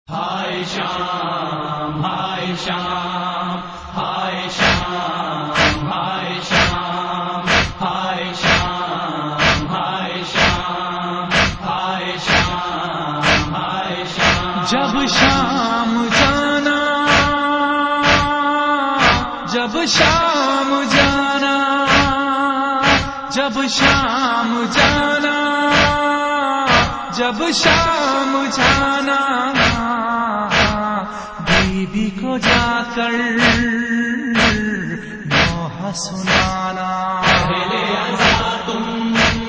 ہائے شام ہائے شام ہائے شام ہائے شام ہائے شام ہائے شام ہائے شام ہائے شام جب شام جانا جب شام جانا جب شام جانا جب شام جانا بیوی کو جا کر نوحہ سنانا پہلے ازاں تم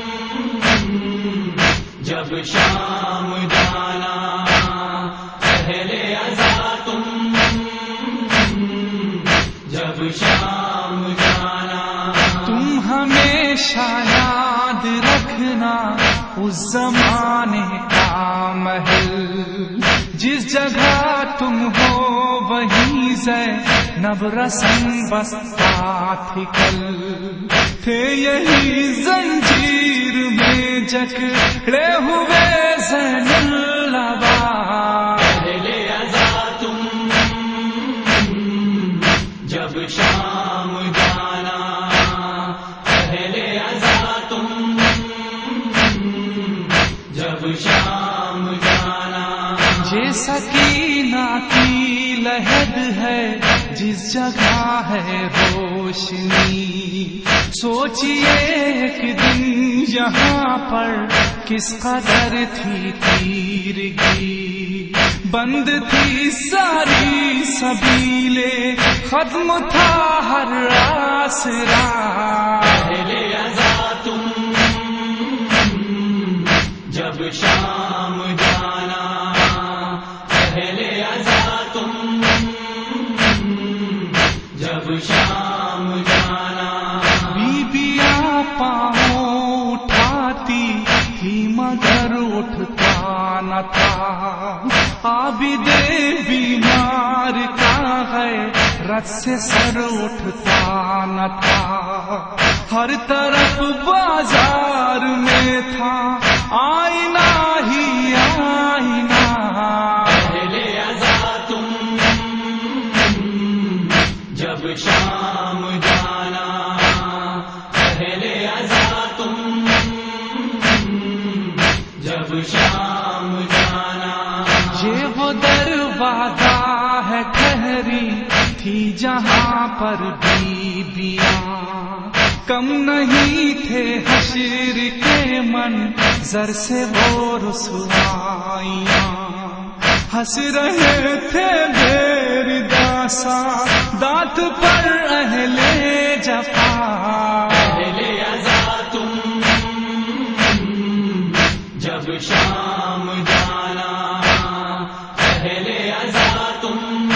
جب شام جانا پہلے ازاں تم جب شام جانا تم ہمیشہ یاد رکھنا اس زمانے کا محل جس جگہ تم ہو وہیں زینب رسم بستا تھی کل تھے یہی زنجیر میں جکڑے ہوئے زین العباد پہلے ازاں تم جب شام جانا پہلے ازاں تم جب شام جانا یہ سکینہ کی لہد ہے جس جگہ ہے روشنی سوچئے ایک دن یہاں پر کس قدر تھی تیرگی بند تھی ساری سبیلیں ختم تھا ہر آسرا پہلے ازاں تم جب شام جانا پہلے ازاں تم جب شام جانا بیبیاں پاؤں اٹھاتی تھی مگر اٹھتا نہ تھا عابد بیمار کا غیرت سے سر اٹھتا نہ تھا ہر طرف بازار میں تھا آئینہ ہی آئینہ پہلے ازاں تم جب شام جانا پہلے ازاں تم جب شام جانا یہ وہ دروازہ ہے ٹھہری تھی جہاں پر بیبیاں کم نہیں تھے حشر کے منظر سے وہ رسوائیاں ہنس رہے تھے بیر داسا دانت پر اہل جفا پہلے ازاں تم جب شام جانا پہلے ازاں تم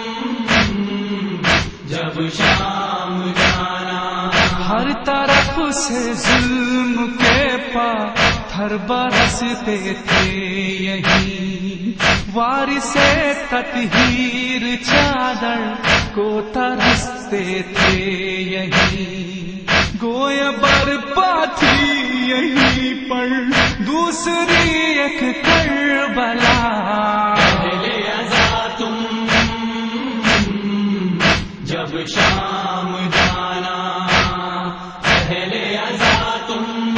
جب شام جانا ہر طرف سے ظلم کے پتھر برستے تھے یہی وارث تطہیر چادر کو ترستے تھے یہی گویا برپا تھی یہیں پر دوسری ایک کربلا پہلے ازاں تم جب شام جانا پہلے ازاں تم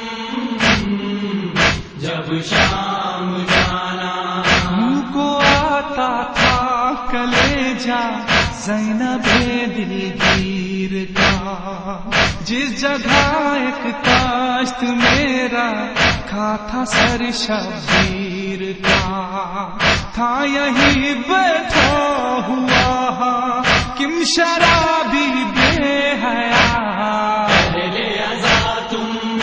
جب شام جانا منہ کو آتا تھا کلیجہ زینب دلگیر کا جس جگہ ایک کاشت میرا کھا تھا سر شبیر کا تھا یہی بیٹھا ہوا کم شرابی بے حیا پہلے ازاں تم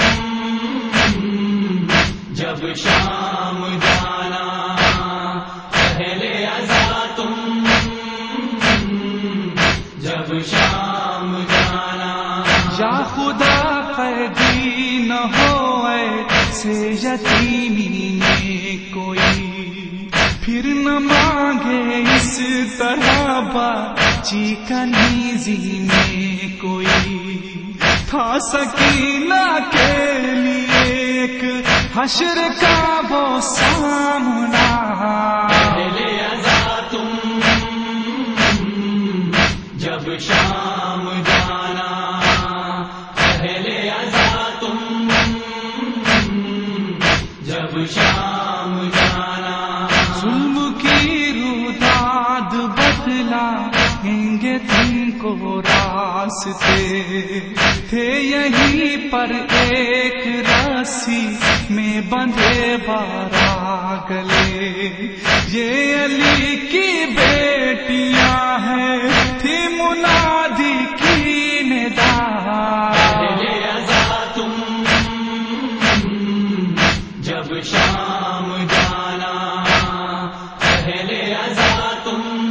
جب شام جانا پہلے ازاں تم جب شام جانا یا خدا قیدی نہ ہو ایسے یتیمی میں کوئی پھر نہ مانگے اس طرح بچی کنیزی میں کوئی تھا سکینہ کے لیے ایک حشر کا وہ سامنا پہلے جب شام جانا ظلم کی روداد بدلائیں گے تم کو راستے تھے یہیں پر ایک رسی میں بندھے بارہ گلے یہ علی کی بیٹیاں ہیں تھی منادی کی ندا جب شام جانا پہلے ازا تم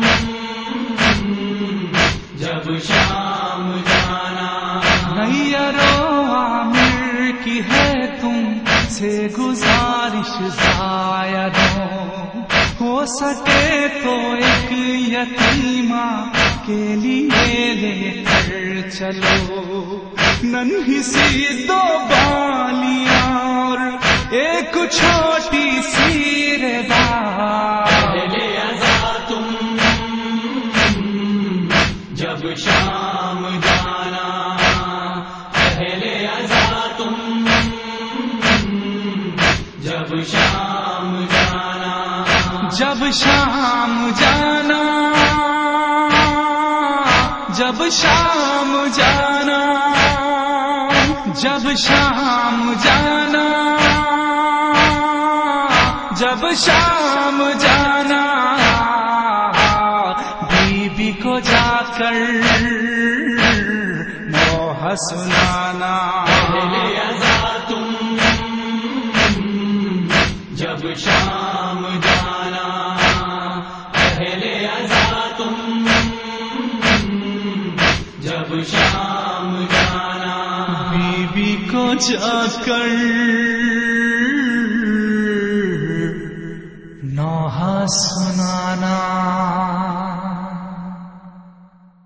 جب شام جانا نیرو عامر کی ہے تم سے گزارش زائروں ہو سکے تو ایک یتیمہ کے لیے لے کر چلو ننھی سی دو بالیاں اور ایک چھوٹی سی ردا پہلے ازا تم جب شام جانا پہلے ازا تم جب شام جانا جب شام جانا جب شام جانا جب شام جانا جب شام جانا بی بی کو جا کر نوحہ سنانا پہلے ازا تم جب شام جانا پہلے ازا تم جب شام جانا بی بی کو جا کر نوحہ سنانا